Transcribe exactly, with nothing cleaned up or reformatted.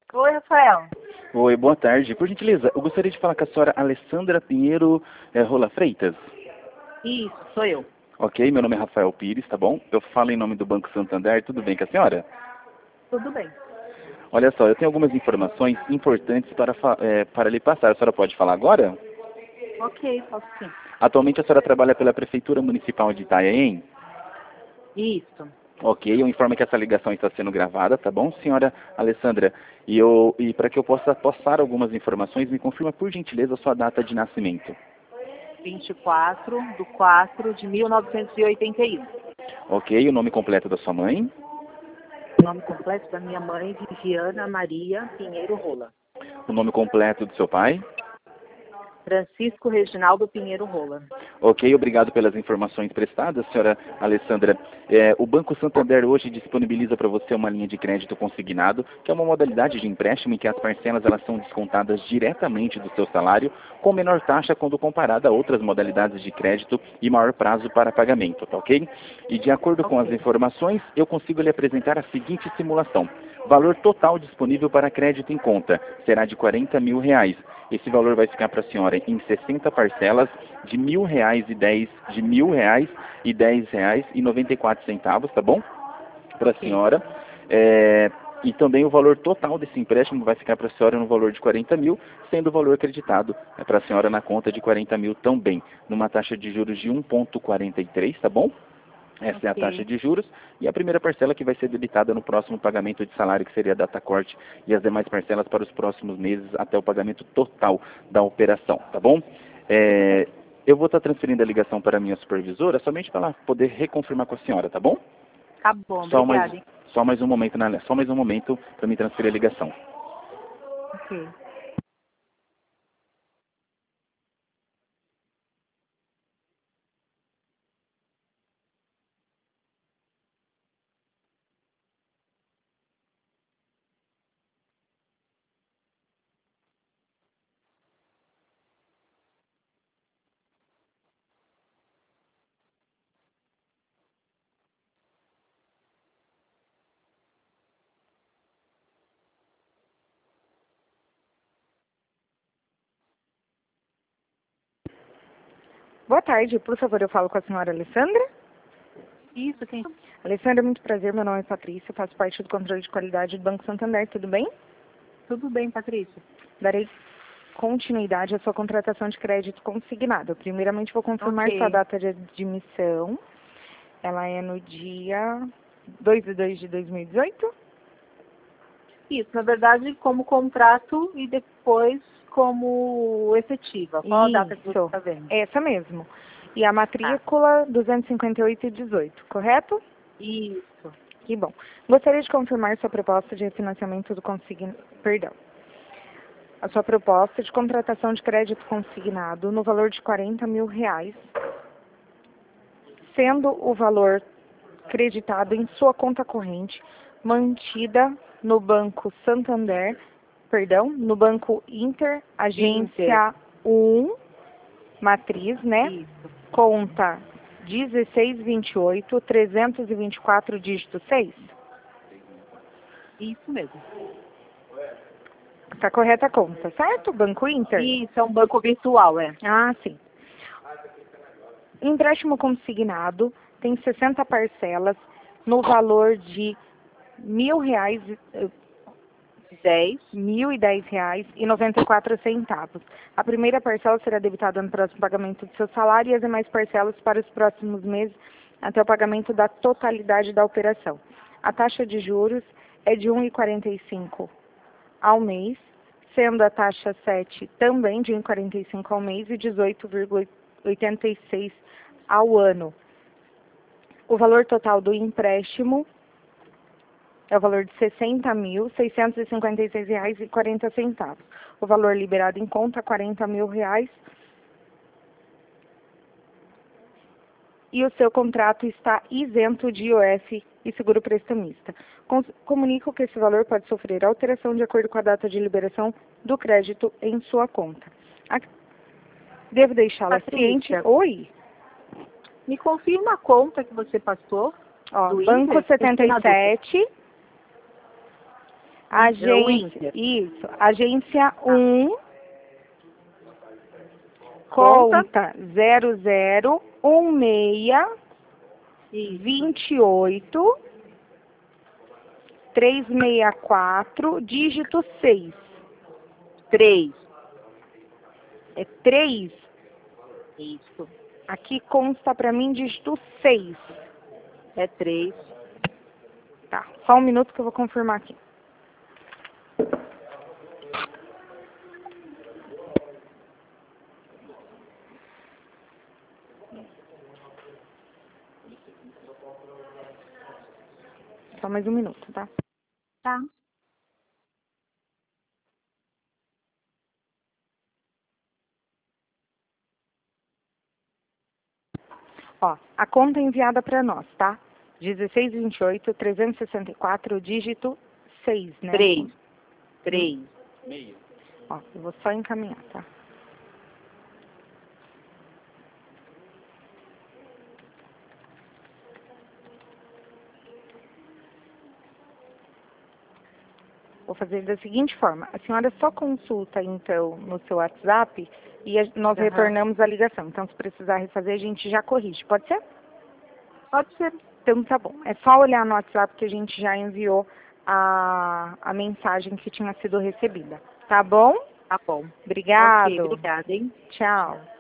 Oi, Rafael. Oi, boa tarde. Por gentileza, eu gostaria de falar com a senhora Alessandra Pinheiro eh, Rola Freitas. Isso, sou eu. Ok, meu nome é Rafael Pires, tá bom? Eu falo em nome do Banco Santander, tudo bem com a senhora? Tudo bem. Olha só, eu tenho algumas informações importantes para, fa- eh, para lhe passar. A senhora pode falar agora? Ok, posso sim. Atualmente a senhora trabalha pela Prefeitura Municipal de Itanhaém? Isso. Ok, eu informo que essa ligação está sendo gravada, tá bom, senhora Alessandra? E, eu, e para que eu possa passar algumas informações, me confirma por gentileza a sua data de nascimento. vinte e quatro de quatro de mil novecentos e oitenta e um. Ok, o nome completo da sua mãe? O nome completo da minha mãe, Viviana Maria Pinheiro Rola. O nome completo do seu pai? Francisco Reginaldo Pinheiro Rola. Ok, obrigado pelas informações prestadas, senhora Alessandra. É, o Banco Santander hoje disponibiliza para você uma linha de crédito consignado, que é uma modalidade de empréstimo em que as parcelas elas são descontadas diretamente do seu salário, com menor taxa quando comparada a outras modalidades de crédito e maior prazo para pagamento, tá ok? E de acordo com as Ok. informações, eu consigo lhe apresentar a seguinte simulação. Valor total disponível para crédito em conta será de quarenta mil reais. Esse valor vai ficar para a senhora em sessenta parcelas de mil reais e dez, de mil reais e dez reais e noventa e quatro centavos, tá bom? Para a Ok. senhora. É, e também o valor total desse empréstimo vai ficar para a senhora no valor de quarenta mil, sendo o valor acreditado é, para a senhora na conta de quarenta mil também, numa taxa de juros de um vírgula quarenta e três, tá bom? Essa é a taxa Ok. de juros e a primeira parcela que vai ser debitada no próximo pagamento de salário, que seria a data corte, e as demais parcelas para os próximos meses até o pagamento total da operação, tá bom? Tudo bem. É, eu vou estar transferindo a ligação para a minha supervisora, somente para ela poder reconfirmar com a senhora, tá bom? Tá bom, Só mais, obrigada, hein? só mais um momento, na, só mais um momento para me transferir a ligação. Ok. Boa tarde, por favor, eu falo com a senhora Alessandra. Isso, quem? Alessandra, muito prazer, meu nome é Patrícia, faço parte do controle de qualidade do Banco Santander, tudo bem? Tudo bem, Patrícia. Darei continuidade à sua contratação de crédito consignado. Primeiramente, vou confirmar Ok. sua data de admissão. Ela é no dia dois de dois de dois mil e dezoito? Isso, na verdade, como contrato e depois como efetiva. Qual a data que você Isso, está vendo? essa mesmo. E a Tá. matrícula duzentos e cinquenta e oito e dezoito, correto? Isso. Que bom. Gostaria de confirmar sua proposta de refinanciamento do consign... Perdão. A sua proposta de contratação de crédito consignado no valor de quarenta mil reais, sendo o valor creditado em sua conta corrente, mantida no Banco Santander, perdão, no Banco Inter, agência um, matriz, né? Isso. Conta dezesseis vinte e oito, trezentos e vinte e quatro, dígito seis. Isso mesmo. Está correta a conta, certo? Banco Inter? Isso, é um banco virtual, é. Ah, sim. Empréstimo consignado tem sessenta parcelas no valor de mil reais, eh, dez. mil e dez reais e noventa e quatro centavos. A primeira parcela será debitada no próximo pagamento do seu salário e as demais parcelas para os próximos meses até o pagamento da totalidade da operação. A taxa de juros é de um vírgula quarenta e cinco ao mês, sendo a taxa sete também de um vírgula quarenta e cinco ao mês e dezoito vírgula oitenta e seis ao ano. O valor total do empréstimo é o valor de sessenta mil, seiscentos e cinquenta e seis reais e quarenta centavos. O valor liberado em conta, quarenta mil reais. E o seu contrato está isento de I O F e seguro prestamista. Com- Comunico que esse valor pode sofrer alteração de acordo com a data de liberação do crédito em sua conta. A- Devo deixá-la ciente? Patrícia, Oi? me confirma a conta que você passou Ó, do Banco Inter? Eu setenta fiquei e na dúvida. sete, Agência, Inter. isso, agência um, Conta. conta zero zero um seis Isso. vinte e oito trezentos e sessenta e quatro, dígito seis. três. É três. Isso. Aqui consta para mim dígito seis. É três. Tá, só um minuto que eu vou confirmar aqui. Só mais um minuto, tá? Tá. Ó, a conta é enviada para nós, tá? dezesseis vinte e oito, trezentos e sessenta e quatro, dígito seis, né? três. três. Meio. Ó, eu vou só encaminhar, tá? Vou fazer da seguinte forma. A senhora só consulta, então, no seu WhatsApp e a- nós Aham. retornamos a ligação. Então, se precisar refazer, a gente já corrige. Pode ser? Pode ser. Então, tá bom. É só olhar no WhatsApp que a gente já enviou a, a mensagem que tinha sido recebida. Tá bom? Tá bom. Ok, Obrigado. obrigada, hein? Tchau.